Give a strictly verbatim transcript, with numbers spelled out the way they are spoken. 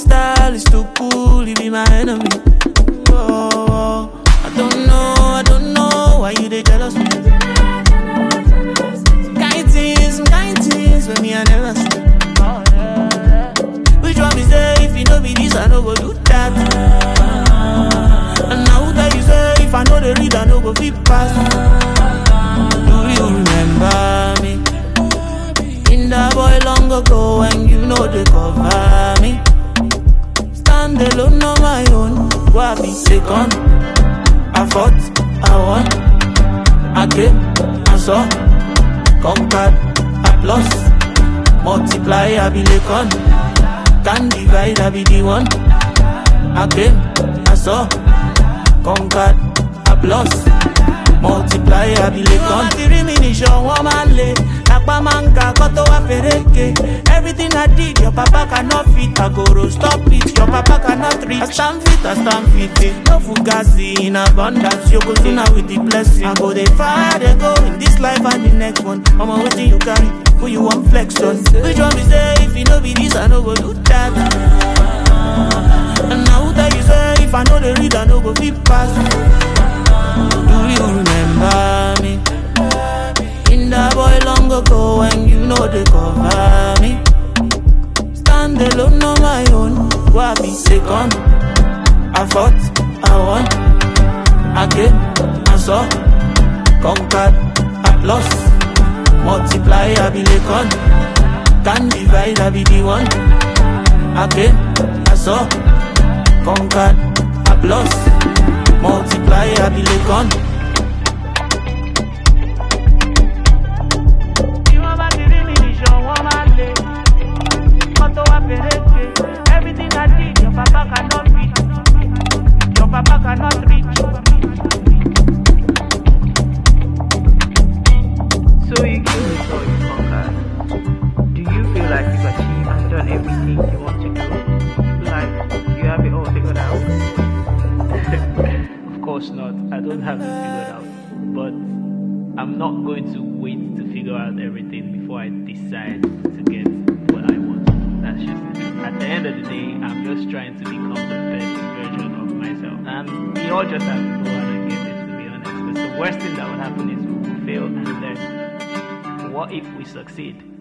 style is too cool, you be my enemy. Oh, I don't know, I don't know why you they jealous me. Some kind things, some kind things with me I never see. Oh, yeah, yeah. Which one be say if you know me this I no go do that. And now that you say if I know the read I no go fit pass. Do you remember me? In that boy long ago when you know they cover me. Stand alone on my own, go I be second. I fought, I won, I came, I saw, conquered, I lost, multiply, I be Lekon. Can't divide, I be the one. I came, I saw, conquered, I lost, multiply, I be Lekon. Everything I did, your papa cannot fit. I go to stop it, your papa cannot reach. I stand fit, I stand fit. Eh. No fugazi in abundance. You go to now with the blessing. I go they far, they go in this life and the next one. I'm waiting you carry, who you want flex on. Which one be say if you know be this, I no go do that. And now that you say if I know the read, I no go fit pass. Do you remember me? In that boy long ago when you know they cover me. Stand alone on my own, go I be second. I fought, I won, I came, I saw, conquered, I lost, multiply, I be Lekon. Can't divide, I be the one. I came, I saw, conquered, I lost, multiply, I be Lekon. Everything I did, your papa cannot reach. Your papa cannot reach. So you came before you conquered. Do you feel like you've achieved and done everything you want to do? Like you have it all figured out? Of course not. I don't have it figured out. But I'm not going to wait to figure out everything before I decide to get what I want. That's just it. At the end of the day, I'm just trying to become the best version of myself. And we all just have to go out and get it, to be honest. Because the worst thing that will happen is we will fail and learn. What if we succeed?